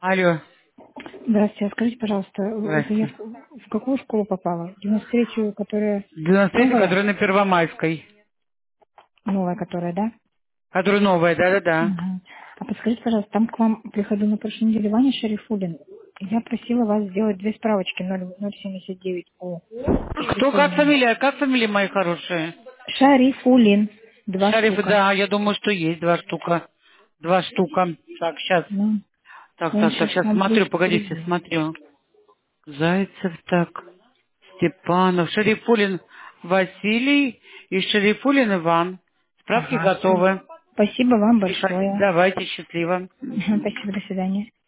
Алло, Здравствуйте, а скажите, пожалуйста, это я здрасте. в какую школу попала? В 93-ю, которая 93, новая? которая на Первомайской. Новая, которая, да? Которая новая, да-да-да. Ага. А подскажите, пожалуйста, там к вам приходил на прошлой неделе Ваня Шарифулин. Я просила вас сделать две справочки 079 о Кто, как Шарифулине. фамилия? Как фамилия мои хорошие? Шарифулин. Два Шариф, штука. да, я думаю, что есть два штука. Два штука. Так, сейчас. Ну, Так, он так, так, сейчас к сейчас вам смотрю, пусть погодите, придет. смотрю. Зайцев, так. Степанов, Шарифулин Василий и Шарифулин Иван. Справки Ага, все. готовы. Спасибо вам Приходите. большое. Давайте, счастливо. Спасибо, до свидания.